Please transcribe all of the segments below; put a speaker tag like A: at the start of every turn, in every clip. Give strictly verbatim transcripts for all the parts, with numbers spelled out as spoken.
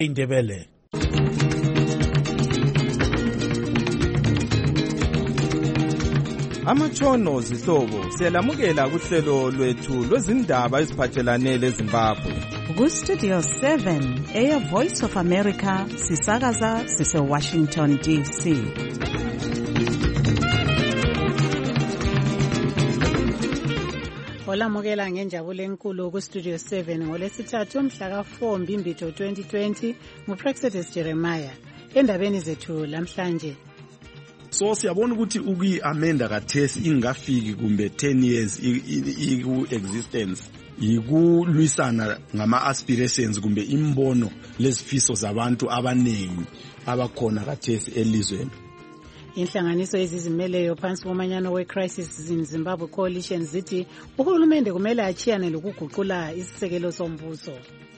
A: Indebele.
B: Amatshono zihlobo siyalamukela kuhlelo lwethu lwezindaba eziphathelane leZimbabwe.
C: Ku Studio seven, Air Voice of America, sisakaza sise Washington D C.
D: Olamukela ngenjabulo enkulu ku Studio seven ngolesithathu mhla ka four Mbimbitho twenty twenty nguPrexetus Jeremiah. Endabeni zethu lamhlanje.
E: So siyabona ukuthi ukuyi-amenda kathesi ingafiki kumbe ten years iku-existence yikulwisana ngama-aspirations kumbe imbono lezifiso zabantu abaningi abakhona kathesi elizweni.
D: Inhlanganiso ezizimeleyo phansi komanyano we-Crisis in Zimbabwe Coalition zithi uhulumende kumele achiyane lokuguqula isisekelo sombuso.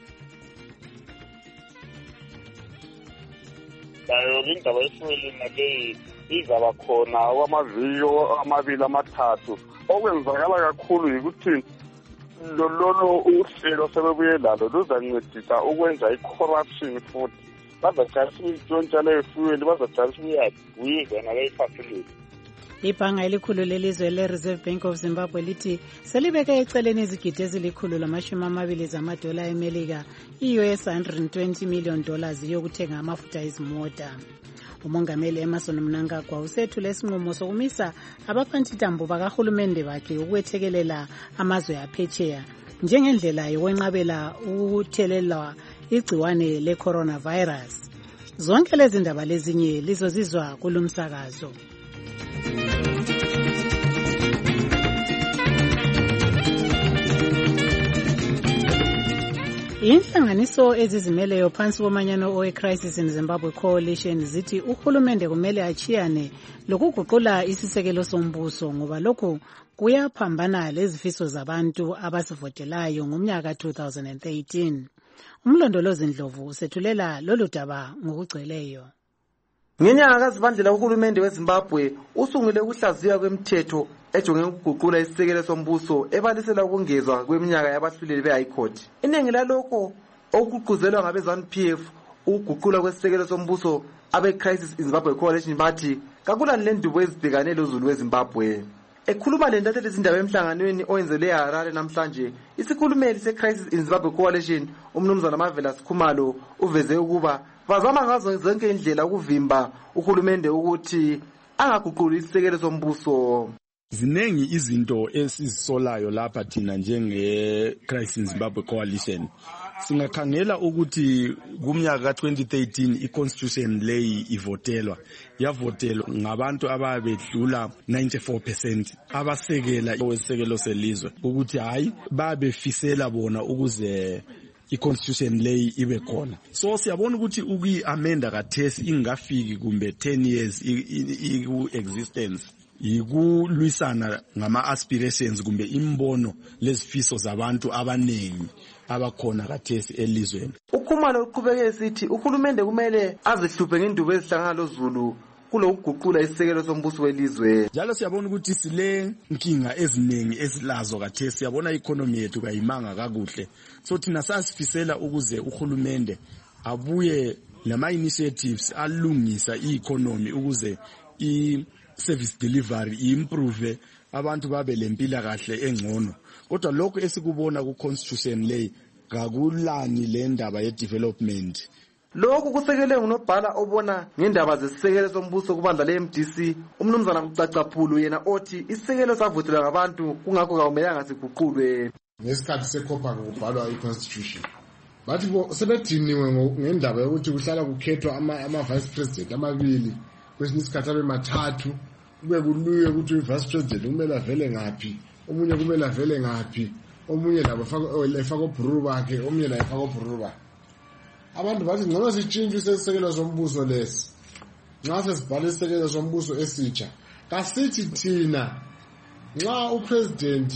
F: Dayo indaba esiweli naleyi izaba khona kwamaviki amabili amathathu. Okwenzakala kakhulu yikuthi lolo uhlelo sebebuye lalo luzancedisa ukwenza i-corruption futhi. Bazajayisa ukutshontsha leyo fuel, bazajayisa ukuyibuyiza naleyo facility.
D: Ibhanga elikhulu lelizwe le-Reserve Bank of Zimbabwe lithi selibeke eceleni izigidi ezilikhulu lamashumi amabili zamadola eMelika, i-U S one hundred twenty million dollars yokuthenga amafutha ezimota. Umongameli Emmerson Mnangagwa usethule isinqumo sokumisa abaphantitambo bakahulumende bakhe ukwethekelela amazwe aphetsheya njengendlela yokwenqabela ukuthelelwa igciwane le-coronavirus. Zonke lezi ndaba lezinye lizozizwa kulumsakazo. Inhlanganiso ezizimeleyo phansi komanyano we-Crisis in Zimbabwe Coalition zithi uhulumende kumele achiyane lokuguqula isisekelo sombuso ngoba lokhu kuyaphambana lezifiso zabantu abasivotelayo ngomnyaka two thousand thirteen. Umlondolozi Ndlovu usethulela lolu daba ngokugcweleyo.
G: Ngenyanga kaZibandlela uhulumende weZimbabwe usungule ukuhlaziya kwemthetho ejonge ukuguqula isisekelo sombuso ebalisela ukungezwa kweminyaka yabahluleli be-High Court. Iningi lalokho okuquzelwa ngabe ZANU P F ukuguqula kwesisekelo sombuso abe-Crisis in Zimbabwe Coalition bathi kakulani lendubo ezibhekane lozulu weZimbabwe. Ekhuluma lentatheli izindaba emhlanganweni owenzelwe eHarare namhlanje, isikhulumeli se-Crisis in Zimbabwe Coalition umnumzana Marvelous Khumalo uveze ukuba bazama ngazo zonke indlela ukuvimba uhulumende ukuthi angaguquli isisekelo sombuso.
E: Zinengi izinto esizisolayo lapha thina njenge-Crisis in Zimbabwe Coalition. Singakhangela ukuthi kumnyaka ka twenty thirteen i-constitution leyi ivotelwa yavotelwa ngabantu ababedlula ninety-four percent abasekela isekelo selizwe ukuthi hayi babefisela bona ukuze i-constitution leyi ibe khona. So siyabona ukuthi ukuyi-amenda kathesi ingafiki kumbe ten years iku-existence yikulwisana ngama-aspirations kumbe imbono lezifiso zabantu abaningi abakhona kathesi elizweni.
G: Ukhumalo uqhubeke esithi uhulumende kumele azihluphe ngendubo ezihlangana lozulu kulokuguqula isisekelo sombuso welizwe.
E: Njalo siyabona ukuthi sile nkinga eziningi esilazo kathesi, siyabona i-economy yethu kayimanga kakuhle. So thina sasifisela ukuze uhulumende abuye lama-initiatives alungisa i-economy ukuze i-service delivery improve, abantu babe lempila kahle engcono. Kodwa lokho esikubona ku-constitution leyi kakulani le ndaba ye-development.
G: Lokhu kusekele ngunobhala obona ngendaba zesisekelo sombuso kubandla le-M D C umnumzana Kucacaphulu yena othi isisekelo savotelwa ngabantu kungakho kawumelanga siguqulwe.
H: Ngesikhathi sekhopha kubhalwa i-constitution bathi bo sebediniwe ngendaba yokuthi kuhlala kukhethwa ama-vice president amabili kwesinye isikhathi abe mathathu kube kuluye ukuthi i-vice president kumele avele ngaphi, omunye kumele avele ngaphi, omunye labo efaka obhururu bakhe, omunye la efaka obhururu bakhe. Abantu bathi ngcono sitshintshe isisekelo sombuso lesi. Nxa sesibhala isisekelo sombuso esitsha, kasithi thina nxa upresident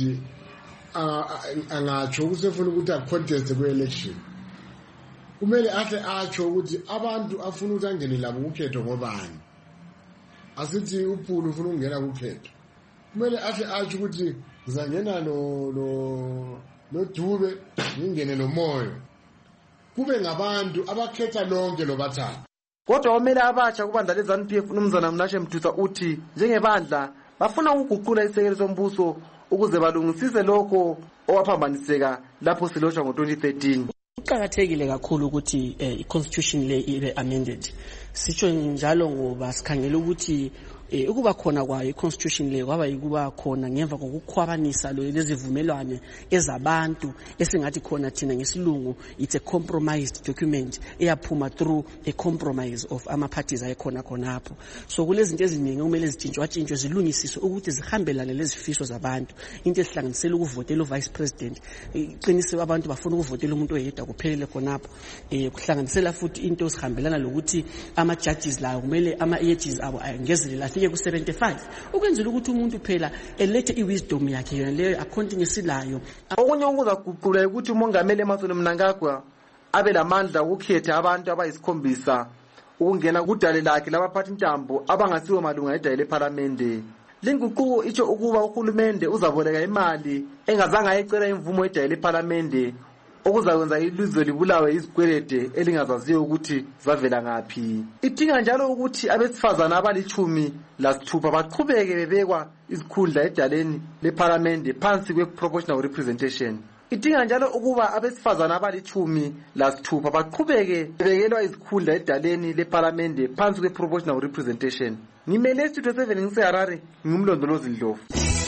H: angatsho ukuthi ufuna ukuthi acontest kwe-election, kumele ahle atsho ukuthi abantu afuna ukuthi angene labo kukhetho ngobani. Asithi uPhulu ufuna ukungena kukhetho, kumele ahle atsho ukuthi ngizangena no no no Dube ngingene no Moyo. kube ngabantu abakhetha lonke lobathathu.
G: Kodwa omele abatsha kubandla le-ZANU P F uMnumzana Mnashe Mdusa uthi njengebandla bafuna ukuguqula isekelo sombuso ukuze balungisise lokho owaphambaniseka lapho silotshwa ngo twenty thirteen.
A: Kuqakathekile kakhulu ukuthi i-constitution le ibe amended. Sitsho njalo ngoba sikhangela ukuthi Eh ukuba khona kwayo i-constitution le kwaba yikuba khona ngemva kokukhwabanisa lo lezivumelwane ezabantu esingathi khona thina ngesilungu it's a compromised document eyaphuma through a compromise of ama parties ayikhona khonapho. So kulezinto eziningi kumele zitshintshwa tshintshwe zilungisiswe ukuthi zihambelane lezifiso zabantu. Into esihlanganisela ukuvotela uvice president, iqinise abantu bafuna ukuvotela umuntu oyedwa kuphelele khonapho. Eh kuhlanganisela futhi into esihambelana lokuthi ama judges lawo kumele ama judges abo angezelela ku seventy-five ukwenzela ukuthi umuntu phela elethe iwisdom yakhe yona leyo accounting esilayo.
G: Okunye okuzaguqula ukuthi umongameli Emmerson Mnangagwa abe lamandla ukukhetha abantu abayisikhombisa ukungena kudale lakhe labaphathi intambo abangasiwo malunga edale leParliament. Linguquko itsho ukuba uhulumende uzaboleka imali engazange ayicela imvumo edale leParliament okuzakwenza ilizwe libulawe izikwelede elingazaziyo ukuthi zavela ngaphi. Idinga njalo ukuthi abesifazana abalichumi lasithupha baqhubeke bebekwa izikhundla edaleni leParliament phansi kwe-proportional representation. Idinga njalo ukuba abesifazana abalichumi lasithupha baqhubeke bebekelwa izikhundla edaleni leParliament phansi kwe-proportional representation. Ngimele Studio seven ngiseHarare, ngumlondolozi Ndlovu.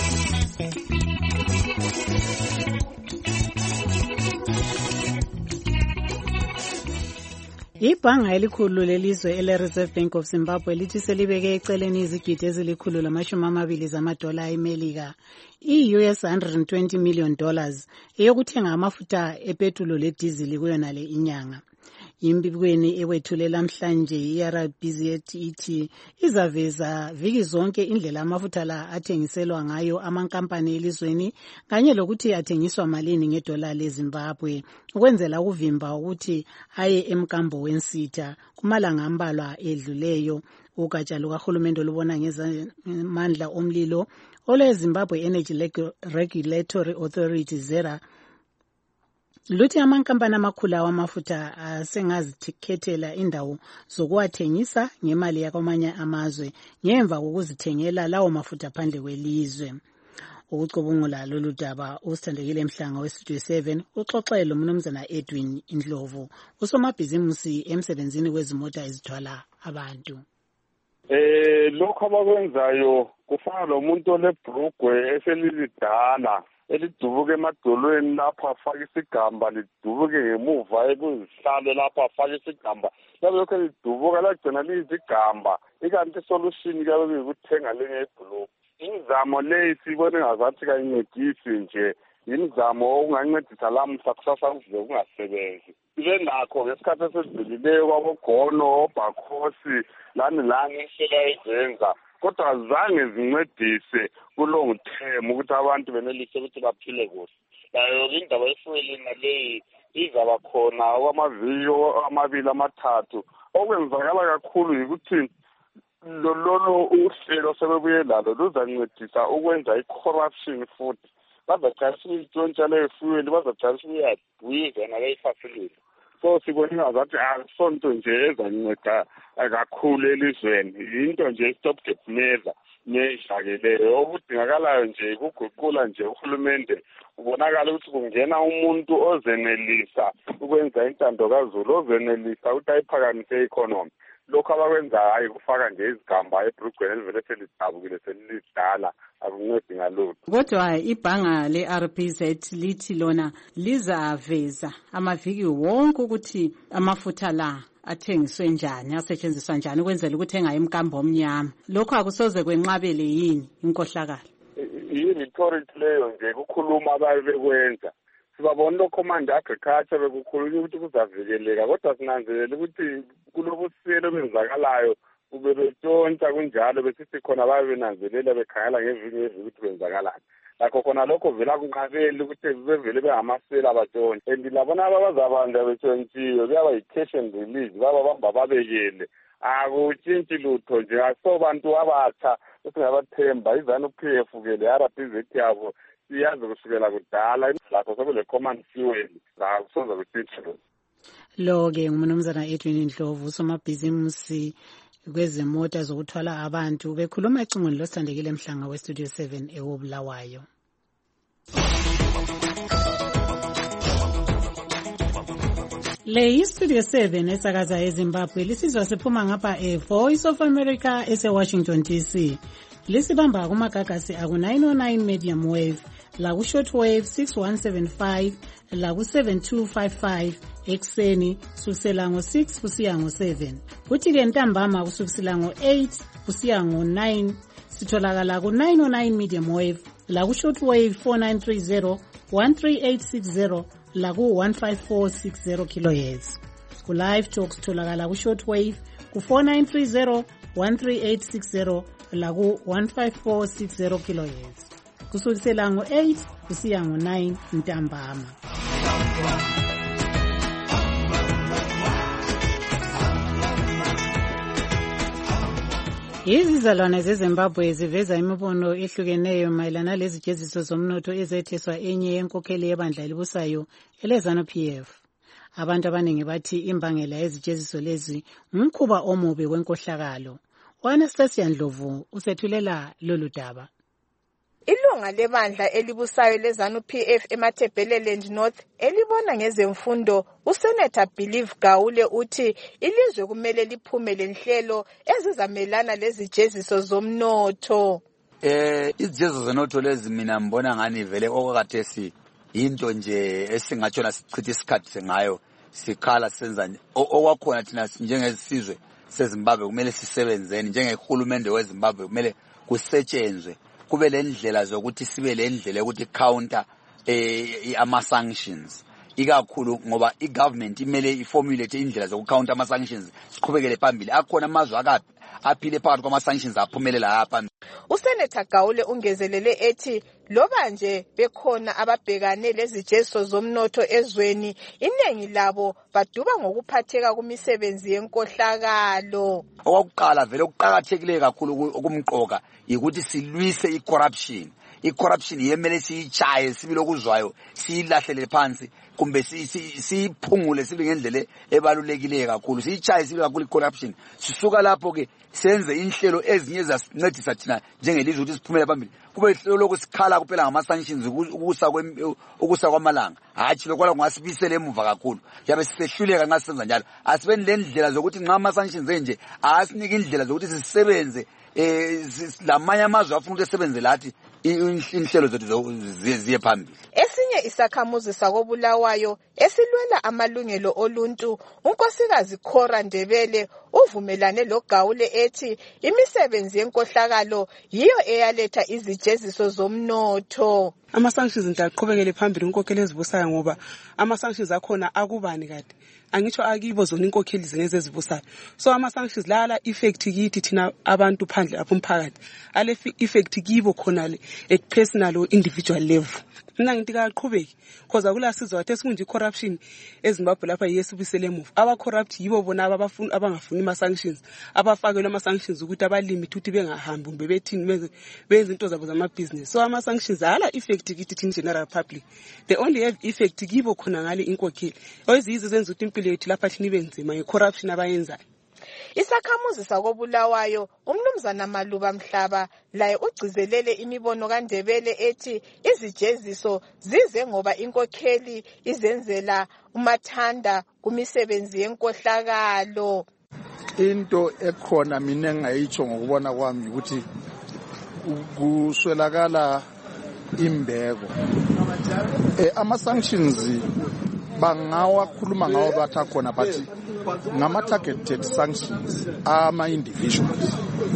D: Ibhanga elikhulu lelizwe ele-Reserve Bank of Zimbabwe lithi selibeke eceleni izigidi ezilikhulu lamashumi amabili zamadola amelika i-U S one hundred twenty million dollars eyokuthenga amafutha epetulo ledizili kuyona le inyanga. Imbikweni ewethulela namhlanje i-R R B Z ithi izaveza viki zonke indlela amafutha la athengiselwa ngayo amankampani elizweni kanye lokuthi athengiswa malini ngedola leZimbabwe ukwenzela ukuvimba ukuthi aye emkambo wensitha kumalanga ambalwa edluleyo. Ugatsha lukahulumende olubona ngezamandla omlilo olwe-Zimbabwe Energy Regulatory Authority ZERA luthi amankampani amakhulu awamafutha asengazikhethela indawo zokuwathengisa ngemali yakwamanye amazwe ngemva kokuzithengela lawo mafutha phandle kwelizwe. Ukucubungula lolu daba usithandekile Mhlanga weStudio seven uxoxele uMnumzana Edwin Ndlovu usomabhizimusi emsebenzini wezimota ezithwala abantu.
F: Eh lokho abakwenzayo kufana lomuntu olebhrugwe eselilidala elidubuke emadolweni lapha afaka isigamba lidubuke ngemuva ekuzihlale lapha afaka isigamba labe lokho lidubuka lagcina lizigamba ikanti solution kabe kuyikuthenga lenye ibhuloko. Imizamo leyi sibone ngazathi kayincedisi nje imizamo ongancedisa lamhla kusasa kuze kungasebenzi. Ibe nakho ngesikhathi esedlulileyo kwabogono obhakhosi lani lani isela izenza kodwa zange zincedise kulong term ukuthi abantu benelise ukuthi baphile kuhle. Layo indaba efuelini naleyi izaba khona kwamaviki amabili amathathu okwenzakala kakhulu ukuthi lolo uhlelo sebebuye lalo luzancedisa ukwenza i-corruption futhi bazajayisa ukuyitshontsha leyo fuel bazajayisa ukuyadwiza naleyi-facility. So sibone ngazathi asonto nje ezanceda kakhulu elizweni into nje stop gap measure neshakeleyo okudingakalayo nje ukuguqula nje uhulumende ubonakala ukuthi kungena umuntu ozenelisa ukwenza intando kaZulu ozenelisa ukuthi ayiphakamise economy. Lokho abakwenzayo hayi kufaka nje izigamba ebrugweni elivele selidabukile selidala akuncedi ngalutho.
C: Kodwa ibhanga le-R B Z lithi lona lizaveza amaviki wonke ukuthi amafutha la athengiswe njani asetshenziswa njani ukwenzela ukuthenga emkambo omnyama. Lokho akusoze kwenqabele yini inkohlakalo?
F: I-rhetoric leyo nje kukhuluma abaye bekwenza. Sibabona lo command agriculture bekukhulunywa ukuthi kuzavikeleka kodwa sinanzelela ukuthi kulobuselo benzakalayo ube betshontsha kunjalo besithi khona babe benanzelela bekhangela ngeviki ngeviki ukuthi kwenzakalani. Lakho khona lokho vela kunqabeli ukuthi bevele bengamasela abatshontsha and labona abazabanda betshontshiwe kuyaba yi-cash and release baba bamba babekele akutshintshi lutho nje asobantu abatsha esingabathemba izanu P F ke le-R R B Z yabo siyazi kusukela kudala lakho sekule command fuel akusoze kuthithile.
D: lo ke ngumnumzana Edwin Ndlovu usomabhizimusi kwezimota zokuthwala abantu bekhuluma ecingweni losithandekile Mhlanga we Studio seven eWobulawayo. Le yi Studio seven esakaza eZimbabwe lisizwa siphuma ngapha e Voice of America ese Washington D C. Lisibamba kumagagasi aku nine oh nine medium wave, la ku short wave six one seven five, la ku seven two five five ekseni kusukela ngo six kusiya ngo seven. Kuthi ke ntambama kusukela ngo eight kusiya ngo nine sitholakala ku nine oh nine medium wave, la ku short wave four nine three zero, one three eight six zero, la ku one five four six zero kilohertz. Ku live talks tholakala ku short wave ku four nine three zero, one three eight six zero, la ku one five four six zero kilohertz. Kusukela ngo eight kusiya ngo nine ntambama. Izizalwane zeZimbabwe ziveza imibono ehlukeneyo mayelana lezijeziso zomnotho ezetheswa enye yenkokheli yebandla elibusayo eleZANU P F. Abantu abaningi bathi imbangela yezijeziso lezi ngumkhuba omubi wenkohlakalo. Anastasia Ndlovu usethulela lolu daba.
I: Ilunga lebandla elibusayo leZANU P F eMatabeleland North elibona ngezemfundo uSenator Believe Gaule uthi ilizwe kumele liphume lenhlelo ezizamelana lezijeziso zomnotho.
J: Eh izijeziso zomnotho lezi mina mbona ngani vele okakathesi into nje esingatshona sichitha isikhathi ngayo sikhala senza okwakhona thina njengesizwe seZimbabwe kumele sisebenzeni njengehulumende weZimbabwe kumele kusetshenzwe kube lendlela zokuthi sibe lendlela ukuthi counter eh ama sanctions ikakhulu ngoba igovernment imele iformulate indlela zokucounter ama sanctions siqhubekele phambili akhona amazwe akapi aphile phakathi kwama sanctions aphumelela apha.
I: uSenator Gaule ungezelele ethi loba nje bekhona ababhekane lezijeziso zomnotho ezweni inengi labo baduba ngokuphatheka kumisebenzi yenkohlakalo.
J: Okokuqala vele okuqhakathekile kakhulu okumqoka ukuthi silwise icorruption. icorruption yemele siyichaye sibilo kuzwayo silahlele phansi kumbe siphungule sibe ngendlela ebalulekile kakhulu siyichaye sibe kakhulu icorruption sisuka lapho ke senze inhlelo ezinye ezasincedisa thina njengelizwe ukuthi siphumele phambili kube ihlelo lokusikhala kuphela ngama sanctions ukusa ukusa kwamalanga hathi lokwala kungasibisele emuva kakhulu yabe sisehluleka nxa senza njalo asibeni lendlela zokuthi nxa ama sanctions enje asinike indlela zokuthi sisebenze eh lamanye amazwe afuna ukuthi sebenze lathi inhlelo zethu ziye phambili.
I: Esinye isakhamuzi sakobulawayo esilwela amalungelo oluntu unkosikazi Khora Ndebele uvumelane loGaule ethi imisebenzi yenkohlakalo yiyo eyaletha izijeziso zomnotho.
K: Ama sanctions ndaqhubekele phambili inkokheli ezibusayo ngoba ama sanctions akhona akubani kade angitsho akibo zona inkokheli zeneze ezibusayo so ama sanctions la la effect kithi thina abantu phandle apho umphakathi ale effect kibo khona le at personal or individual level. Mina ngithi kaqhubeki because akula sizwa ukuthi sekunje corruption eZimbabwe lapha yesubisele emuva aba corrupt yibo bona abafuna abangafuni ama sanctions abafakelwe ama sanctions ukuthi abalimi ukuthi bengahambi umbe bethini benze into zabo zama business so ama sanctions ala effect kithi in general public they only have effect kibo khona ngale inkokheli oyizizo zenza ukuthi impilo yethu lapha thini benzima ngecorruption abayenzayo.
I: Isakhamuzi sakobulawayo umnumzana Maluba Mhlaba laye ugcizelele imibono kaNdebele ethi izijeziso zize ngoba inkokheli izenzela umathanda kumisebenzi yenkohlakalo.
L: Into ekhona mina engayitsho ngokubona kwami ukuthi kuswelakala imbeko eh ama sanctions bangawakhuluma ngawo batha khona but ngama targeted sanctions ama individuals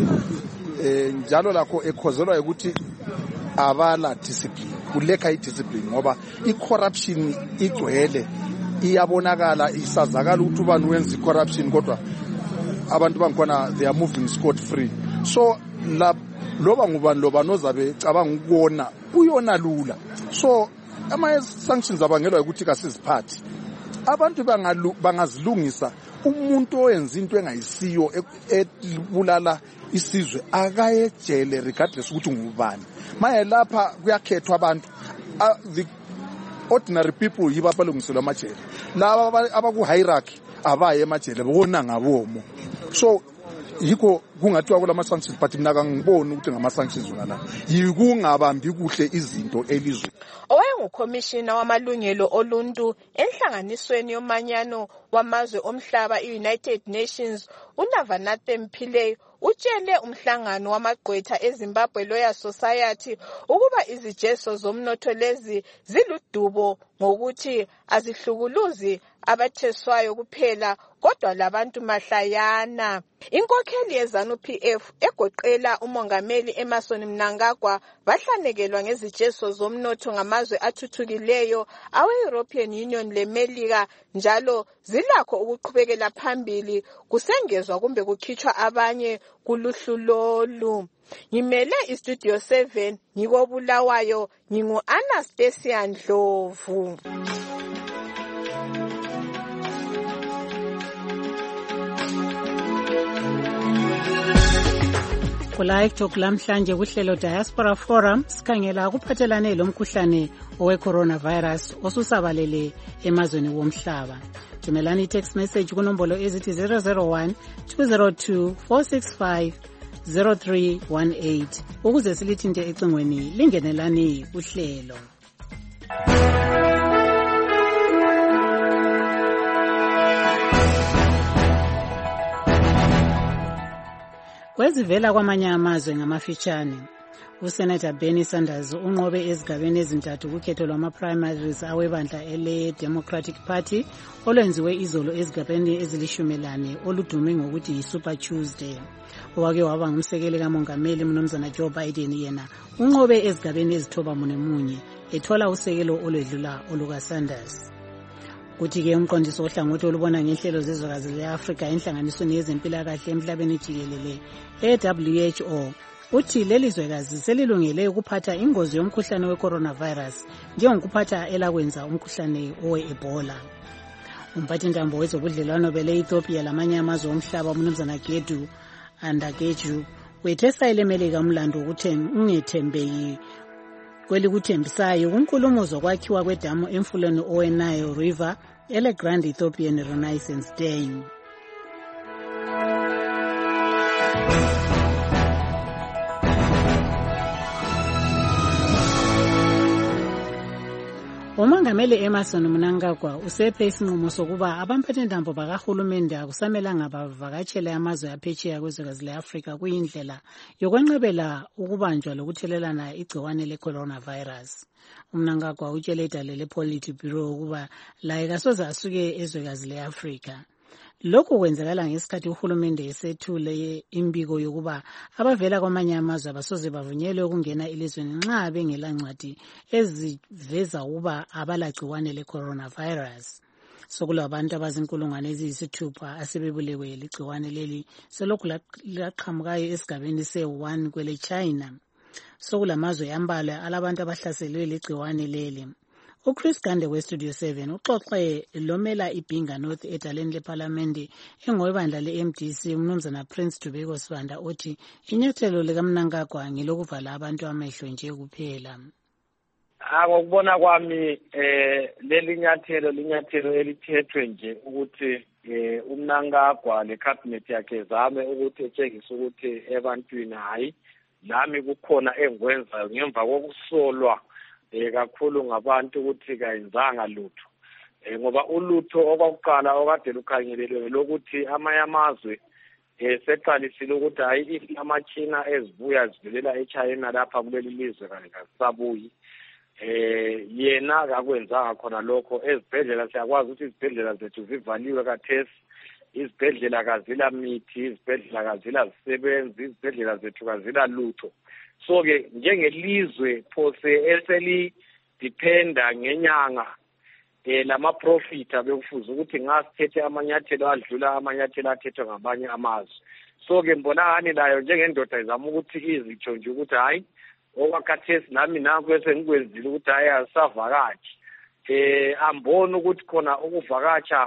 L: eh njalo lakho ekhozelwa ukuthi abala discipline kuleka idiscipline ngoba icorruption igcwele iyabonakala isazakala ukuthi ubani wenza icorruption kodwa abantu bangikhona they are moving scot free so la loba ngubani loba nozabe cabanga ukubona uyona lula so ama sanctions abangelwa ukuthi kasiziphathi abantu bangazilungisa umuntu oyenza into engayisiyo ebulala isizwe akayejele regardless ukuthi ngubani maye lapha kuyakhethwa abantu the ordinary people yibo abalungiselwa amajele, laba abaku-hierarchy abaye emajele bona ngabomo. So yikho kungathiwa kulama-sanctions, but mina kangiboni ukuthi ngama-sanctions wona yikungabambi kuhle izinto elizweni.
I: Owayengukhomishina wamalungelo oluntu enhlanganisweni yomanyano wamazwe omhlaba i-United Nations, uNavanathan Pillay utshele umhlangano wamagqwetha eZimbabwe Lawyer Society ukuba izijeso zomnotho lezi ziludubo ngokuthi azihlukuluzi abatheswayo kuphela kodwa labantu mahlayana. Inkokheli yeZanu-P F egoqela umongameli Emmerson Mnangagwa bahlanekelwa ngezijeso zomnotho ngamazwe athuthukileyo awe-European Union leMelika, njalo zilakho ukuqhubekela phambili kusengezwa kumbe kukhitshwa abanye kuluhlu lolu. Ngimele iStudio seven ngikobulawayo, ngingu-Anastasia Ndlovu.
D: Ku-Live Talk lamhlanje kuhlelo Diaspora Forum sikhangela kuphathelane lomkhuhlane owe-coronavirus osusabalele emazweni womhlaba. Thumelani i-text message kunombolo ezithi zero zero one two zero two four six five zero three one eight ukuze silithinte ecingweni lingenelani uhlelo. Kwezivela kwamanye amazwe ngamafitshane, uSenator Bernie Sanders unqobe ezigabeni ezintathu kukhetho lwama-primaries awebandla ele-Democratic Party olwenziwe izolo ezigabeni ezilishumi oludume ngokuthi yi-Super Tuesday. Owake waba ngumsekeli kamongameli Mnumzana Joe Biden yena unqobe ezigabeni ezithoba mune munye ethola usekelo olwedlula oluka-Sanders. Kuthi-ke umqondisi ohlangothi olubona ngenhlelo zezwekazi le-Afrika enhlanganisweni yezempilakahle emhlabeni jikelele e-W H O uthi leli zwekazi selilungele ukuphatha ingozi yomkhuhlane we-coronavirus njengokuphatha elakwenza umkhuhlane owe-Ebola. Umphathintambo wezobudlelwano bele-Ethiopia lamanye amazwe omhlaba uMnumzana Gedu Andageju wethesa elemelika umlando ukuthi ungethembeki kwelikuthembisayo kunkulumo zokwakhiwa kwedamu emfuleni owe-Nile River ele Grand Ethiopian Renaissance Day. Umongameli Emmerson Mnangagwa usephe isinqumo sokuba abamphathintambo bakahulumende akusamelanga bavakatshele amazwe aphetsheya kwezwekazi le-Afrika kuyindlela yokwenqabela ukubanjwa lokuthelelana igciwane le-coronavirus. Umnangagwa utshele idale le-Politburo ukuba laye kasoze asuke ezwekazi le-Afrika. Lokhu kwenzakala ngesikhathi uhulumende esethule imbiko yokuba abavela kwamanye amazwe abasoze bavunyelwe ukungena elizweni nxa bengela ncwadi eziveza ukuba abalagciwane le-coronavirus. Sokulabantu abazinkulungwane eziyisithupha asebebulewe ligciwane leli selokhu laqhamukayo esigabeni se-one kwele China. Sokulamazwe ambalwa alabantu abahlaselwe ligciwane leli. uChris Gande weStudio seven uxoxe lomela iBhinga North edaleni leParliament engowebandla le-M D C uMnumzana Prince Dubeko Sibanda othi inyathelo likaMnangagwa ngelokuvala abantu amehlo nje kuphela.
M: Ngokubona kwami eh leli nyathelo linyathelo elithethwe nje ukuthi eh uMnangagwa lecabinet yakhe zame ukuthi etshengise ukuthi ebantwini hayi nami kukhona engikwenzayo ngemva kokusolwa eh kakhulu ngabantu ukuthi kayenzanga lutho eh ngoba ulutho okwakuqala okade lukhangelelwe lokuthi amayamazwe eh seqalisile ukuthi hayi amachina ezibuya zivelela eChina lapha kuleli lizwe kanye kasabuyi eh yena akakwenzanga khona lokho. Ezibhedlela siyakwazi ukuthi izibhedlela zethu zivaliwe kathesi, izibhedlela kazila mithi, izibhedlela kazila zisebenzi, izibhedlela zethu kazila lutho. So ke njengelizwe phose eseli dependa ngenyanga eh lama profit abekufuza ukuthi ngasithethe amanyathelo adlula amanyathelo athethwe ngabanye amazwe. So ke mbona ngani layo njengendoda izama ukuthi izitsho nje ukuthi hayi okwakhathesi nami nanku bese ngikwenzile ukuthi hayi asavakashi eh ambona ukuthi khona ukuvakatsha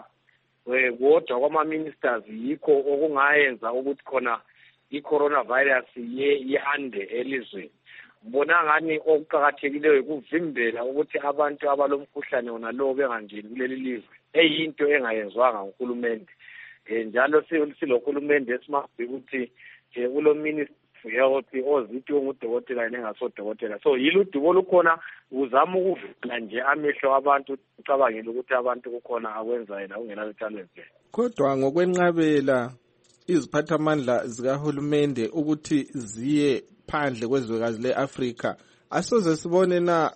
M: kodwa kwama ministers yikho okungayenza ukuthi khona i-coronavirus ye yande elizweni, bona ngani okuqhakathekileyo ukuvimbela ukuthi abantu abalomkhuhlane wona lo bengangeni kuleli lizwe eyinto engayenzwanga nguhulumende. Eh njalo silohulumende esimazi ukuthi ulo ministry health ozithi ungudokotela nengasodokotela. So yilo udubo lukhona uzama ukuvula nje amehlo abantu ucabangela ukuthi abantu kukhona akwenza yena ungena lethalente.
B: Kodwa ngokwenqabela iziphathamandla zikahulumende ukuthi ziye phandle kwezwekazi leAfrika, asoze sibone na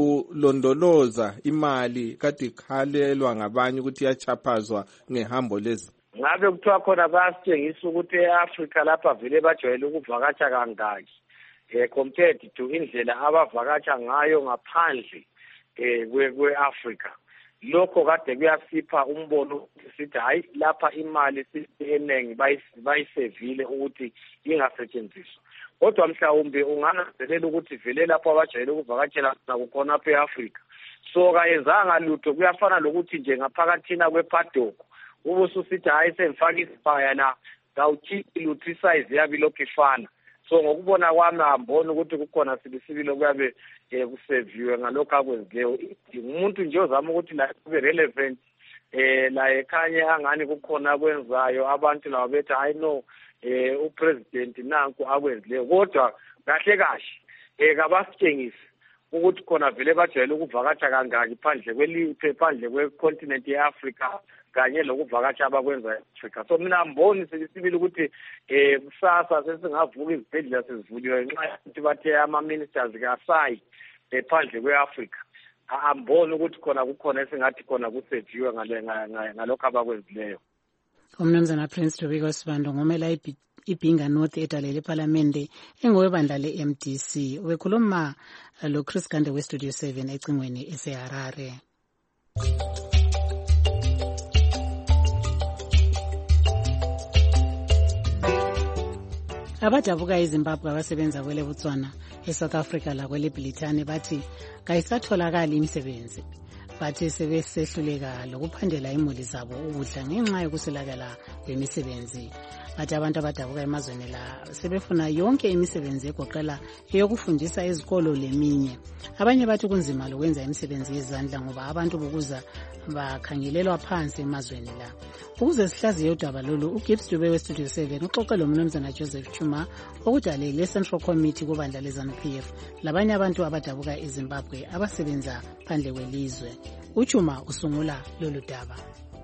B: kulondoloza imali kade ikhalelwa ngabanye ukuthi yachaphazwa ngehambo lezi.
M: Ngabe kuthiwa khona bayasitshengisa ukuthi eAfrika lapha vele bajwayele ukuvakatsha kangaki eh compared to indlela abavakatsha ngayo ngaphandle eh kwe-Afrika. Lokho kade kuyasipha umbono sithi hayi lapha imali eningi bayisevile ukuthi ingasetshenziswa. Kodwa mhlawumbe ungananzelela ukuthi vele lapho abajayele ukuvakatshela nakukhona apha eAfrika. So kayenzanga lutho, kuyafana lokuthi nje ngaphakathina kwepaddock ubususithi hayi sengifaka isibaya la ngawuchithi lutho size yabi lokho ifana. So ngokubona kwami ambona ukuthi kukhona sibisibilo kuyabe kuseviwe ngalokho akwenzileyo. Umuntu nje ozama ukuthi la kube relevant eh la ekhanye angani kukhona kwenzayo abantu laba bethi hayi no eh upresident nanku akwenzileyo. Kodwa kahle kahle eh kabasitshengisi ukuthi khona vele bajayele ukuvakatsha kangaki phandle kweliphe phandle kwecontinent yeAfrika kanye lokuvakatsha abakwenza eAfrika. So mina mboni sibili ukuthi eh kusasa sesingavuka izibhedlela sezivuliwe ngenxa yokuthi bathe ama ministers kasayi ephandle kweAfrika. Amboni ukuthi khona kukhona esingathi khona kuseviwe ngale ngalokho abakwenzileyo.
D: Umnumzana Prince Tobiko Sibando ngomela iBhinga North edalela eParliament engowebandla le-M D C. Ubekhuluma lo Chris Gande we Studio seven ecingweni eseHarare. Abadabuka eZimbabwe abasebenza kwele Botswana eSouth Africa la kwele Britane bathi kayisatholakala imisebenzi. Bathi sebesehluleka lokuphandela imuli zabo ukudla ngenxa yokuswelakala kwemisebenzi. Bathi abantu abadabuka emazweni la sebefuna yonke imisebenzi egoqela eyokufundisa ezikolo leminye. Abanye bathi kunzima lokwenza imisebenzi yezandla ngoba abantu bokuza bakhangelelwa phansi emazweni la. Ukuze sihlaziye udaba lolu, uGibbs Dube we Studio seven uxoxe lo mnumzana Joseph Chuma okudalele le-Central Committee kubandla le-ZANU P F labanye abantu abadabuka eZimbabwe abasebenza phandle kwelizwe. Uchuma usungula lolu daba.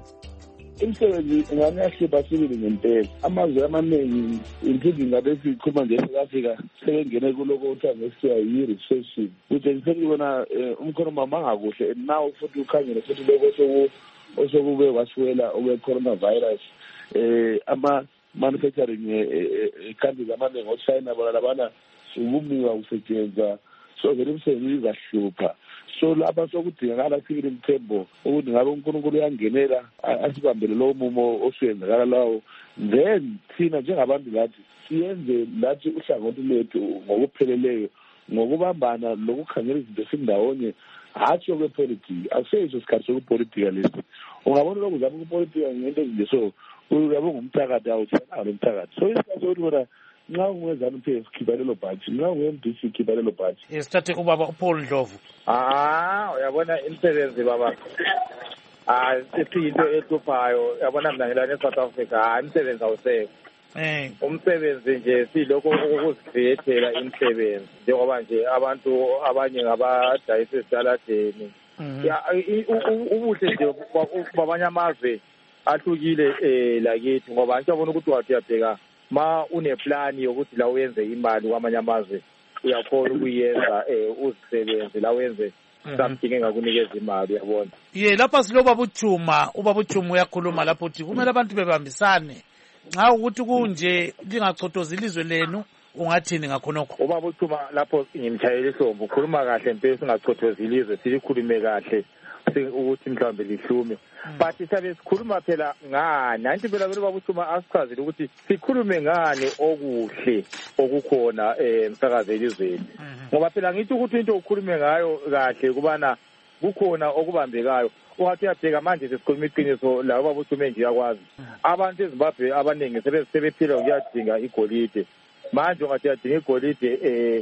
N: Imisebenzi inganyahlipha sibili ngempela. Amazwe amaningi including ngabe sikhuluma nje eSouth Africa sebengene kuloko kuthiwa ngesithiwa yi-recession. Kutshengisa ukubona umkhono mangakuhle now futhi ukhangele futhi lokho osokube kwashwela okwe-coronavirus. Eh ama manufacturing countries amaningi oChina bona labana ukumiwa kusetshenzwa so vele imisebenzi izahlupha. So lapha sokudingakala sibili imthembo ukuthi ngabe uNkulunkulu uyangenela asibambele lo mumo osuyenzakala lawo, then thina njengabantu lathi siyenze lathi uhlangothi lethu ngokupheleleyo ngokubambana lokukhangela izinto sindawonye hathi okwepolitiki. Akuseyiso isikhathi sokupolitika lesi. Ungabona lokhu uzama ukupolitika ngento ezinje so uyabe ngumthakathi awuthana lo mthakathi. So isikhathi sokuthi bona nxa ungezana P F khipha lelo bhathi, nxa unge-M D C khipha lelo bhathi.
O: Isithathe ubaba uPaul Ndlovu.
P: Ah uyabona imisebenzi baba ah isiyinto ehluphayo. Yabona mina ngilana eSouth Africa ah imisebenzi awusekho.
O: Eh
P: umsebenzi nje silokho ukuzicreatela imisebenzi njengoba nje abantu abanye ngabadayisa esitaladeni. Ya ubuhle nje babanye amazwe ahlukile eh lakithi ngoba ngiyabona ukuthi wathi uyabheka ma uneplan yokuthi la uyenze imali kwamanye amazwe uyakhona ukuyenza eh uzisebenze la wenze something engakunikeza imali uyabona.
O: Ye lapha siloba buthuma ubaba uthuma uyakhuluma lapho uthi kumele abantu bebambisane nxa ukuthi kunje lingachothoza ilizwe lenu ungathini ngakhonokho.
P: Ubaba uthuma lapho ngimthayela ihlombe ukhuluma kahle impela singachothoza ilizwe silikhulume kahle ukuthi mhlawumbe lihlume. But sisabe sikhuluma phela ngani nanti phela vele ubaba uthuma asichazile ukuthi sikhulume ngani okuhle okukhona emsakazo elizweni ngoba phela ngithi ukuthi into ukhulume ngayo kahle kubana kukhona okubambekayo. Uhathi uyabheka manje sesikhuluma iqiniso la ubaba uthuma nje yakwazi abantu eZimbabwe abaningi sebephila ngiyadinga igolide manje ungathi uyadinga igolide eh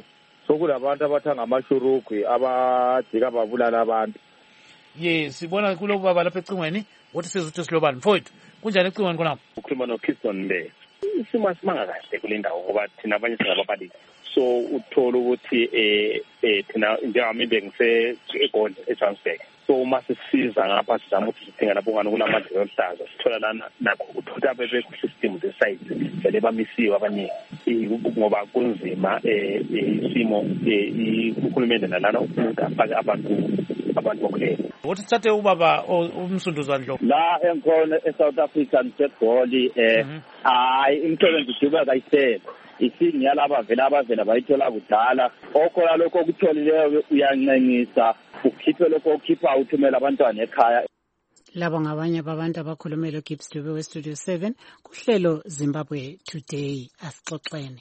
P: sokulabantu abathanga amashurugwi abajika babulala abantu.
O: Ye sibona kulo baba lapha ecingweni uthi sizuthi silobani mfowethu kunjani ecingweni khona
Q: ukhuluma no Kiston le isimo simanga kahle kule ndawo ngoba thina abanye singababalisi so uthola ukuthi eh eh thina njengami ngise eGold eJohannesburg so uma sisiza ngapha sizama ukuthi sithenga lapho ngani kunamanzi omhlaza sithola lana nakho uthola bebe ku system ze site vele bamisiwe abanye ngoba kunzima eh isimo uhulumende nalana umuntu afake abantu abantu bokulela
O: uthi sithathe ubaba umsunduzandlo
R: la enkhona eSouth African football eh hayi imisebenzi iduba kayisela isini yalaba vela abavela bayithola kudala okhona lokho okutholileyo uyancencisa ukhiphe lokho ukhipha uthumela abantwana ekhaya.
D: Labo ngabanye babantu abakhulumela uGibbs Dube we Studio seven kuhlelo Zimbabwe Today asixoxene.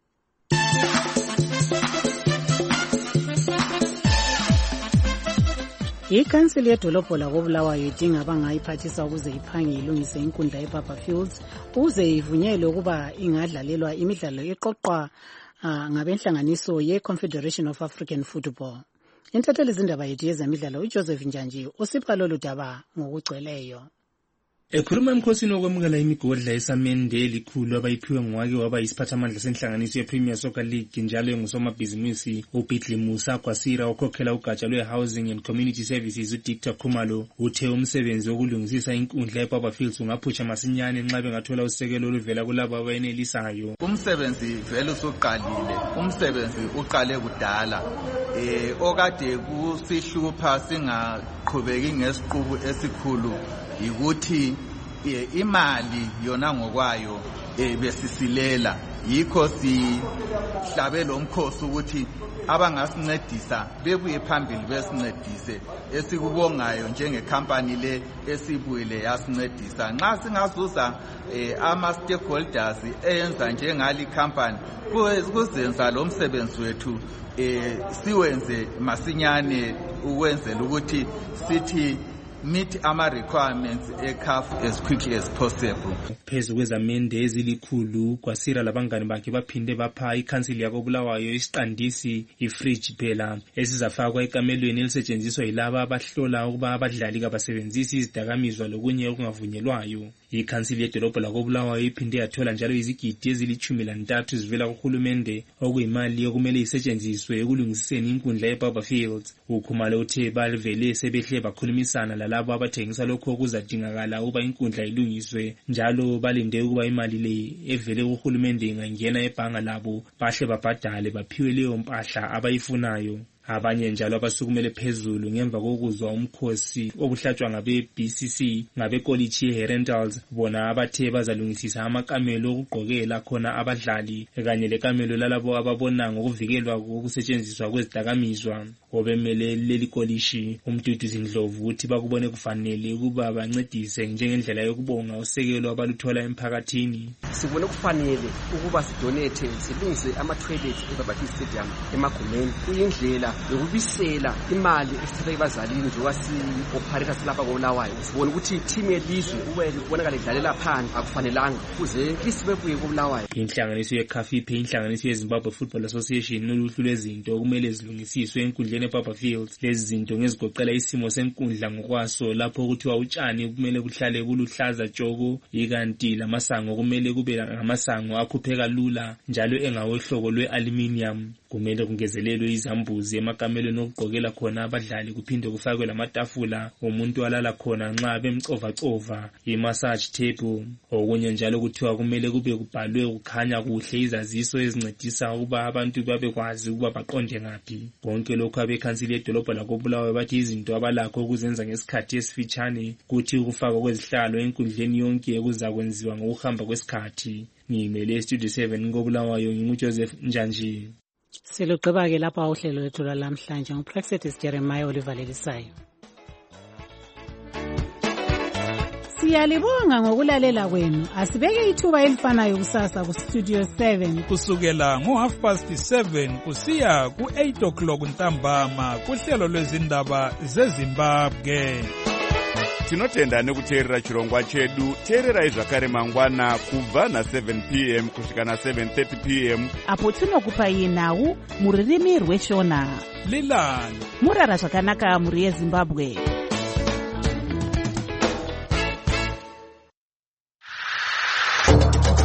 D: Ikhansili yedolobho lakoBulawayo idinga abangayiphathisa ukuze iphange ilungise inkundla ePapa Fields ukuze ivunyelwe ukuba ingadlalelwa imidlalo eqoqwa uh, ngabenhlanganiso ye-Confederation of African Football. Intatheli izindaba yethu yezemidlalo uJoseph Njanji usipha lolu daba ngokugcweleyo.
S: Ekhuluma emkhosini wokwamukela imigodla esamende elikhulu abayiphiwe ngwake waba yisiphathamandla senhlanganiso ye-Premier Soccer League njalo engusomabhizinisi uBitley Musa Kwasira okhokhela ugatsha lwe-Housing and Community Services uDictor Khumalo uthe umsebenzi wokulungisisa inkundla ePapa Fields ungaphutsha masinyane nxa bengathola usekelo oluvela kulabo abayenelisayo.
T: Umsebenzi vele usuqalile, umsebenzi uqale kudala. Eh okade kusihlupha singaqhubeki ngesiqubu esikhulu ikuthi imali yona ngokwayo besisilela yikho sihlabe lo mkhosi ukuthi abangasincedisa bebuye phambili besincedise esikubongayo njenge company le esibuyile yasincedisa nxa singazuza ama stakeholders eyenza njengali company kuzenza lo msebenzi wethu eh siwenze masinyane ukwenzela ukuthi sithi meet ama requirements e C A F as quickly as possible.
S: Phezu kwezamende ezilikhulu Kwasira labangani bakhe baphinde bapha ikhansili yakoBulawayo isiqandisi ifridge phela esizafakwa ekamelweni elisetshenziswa yilabo abahlola ukuba abadlali kabasebenzisi izidakamizwa lokunye okungavunyelwayo. Ikhansili yedolobho lakoBulawayo iphinde yathola njalo izigidi ezilithumi lantathu zivela kuhulumende okuyimali yokumele isetshenziswe ekulungiseni inkundla ePapa Fields. Ukhumalo uthe balivele sebehle bakhulumisana lalabo abathengisa lokho okuzadingakala ukuba inkundla ilungiswe njalo balinde ukuba imali le evele kuhulumende ingangena ebhanga labo bahle babhadale baphiwe leyo mpahla abayifunayo. Abanye njalo abasukumele phezulu ngemva kokuzwa umkhosi okuhlatshwa ngabe B C C ngabe college ye-Herentals bona abathe bazalungisisa amakamelo okugqokela khona abadlali kanye lekamelo lalabo ababona ngokuvikelwa kokusetshenziswa kwezidakamizwa. Obemele leli college umduduzi Ndlovu uthi bakubone kufanele ukuba bancedise njengendlela yokubonga usekelo abaluthola emphakathini.
U: Sibone kufanele ukuba sidonate silungise ama toilets ePapa Fields Stadium emagumeni kuyindlela yokubisela imali esifike bazalini njengoba si-operate silapha koBulawayo. Sibona ukuthi team yelizwe uwele kubonakala idlalela phansi akufanelanga kuze lisibebuye koBulawayo.
S: Inhlanganiso ye-C A F iphe inhlanganiso ye-Zimbabwe Football Association noluhlu lwezinto okumele zilungisiswe enkundleni ePapa Fields. Lezi zinto ngezigoqela isimo senkundla ngokwaso lapho kuthiwa utshani kumele kuhlale kuluhlaza tshoko ikanti lamasango kumele kube ngamasango akhupheka lula njalo engawohlobo lwe-aluminium. Kumele kungezelelwe izambuzi emakamelweni okugqokela khona abadlali kuphinde kufakwe lamatafula umuntu alala khona nxa bemcova cova i-massage table. Okunye njalo kuthiwa kumele kube kubhalwe kukhanya kuhle izaziso ezincedisa ukuba abantu babekwazi ukuba baqonde ngaphi. Konke lokho abekhansili yedolobho lakoBulawayo bathi izinto abalakho ukuzenza ngesikhathi esifitshane kuthi ukufakwa kwezihlalo enkundleni yonke kuzakwenziwa ngokuhamba kwesikhathi. Ngimele Studio seven koBulawayo nginguJoseph Njanji.
D: Silugqiba-ke lapha uhlelo lethu lwalamhlanje nguPraxedis Jeremiah olivalelisayo. Siyalibonga ngokulalela kwenu. Asibeke ithuba elifanayo kusasa kuStudio seven
V: kusukela ngo half past seven kusiya ku eight o'clock ntambama kuhlelo lwezindaba zeZimbabwe.
E: tinotenda nekuteerera chirongwa chedu. Teererai zvakare mangwana kubva na seven p m kusvika na seven thirty p m
H: apo tinokupai nhau mururimi rweshona.
V: Lilani
H: murara zvakanaka muri yeZimbabwe.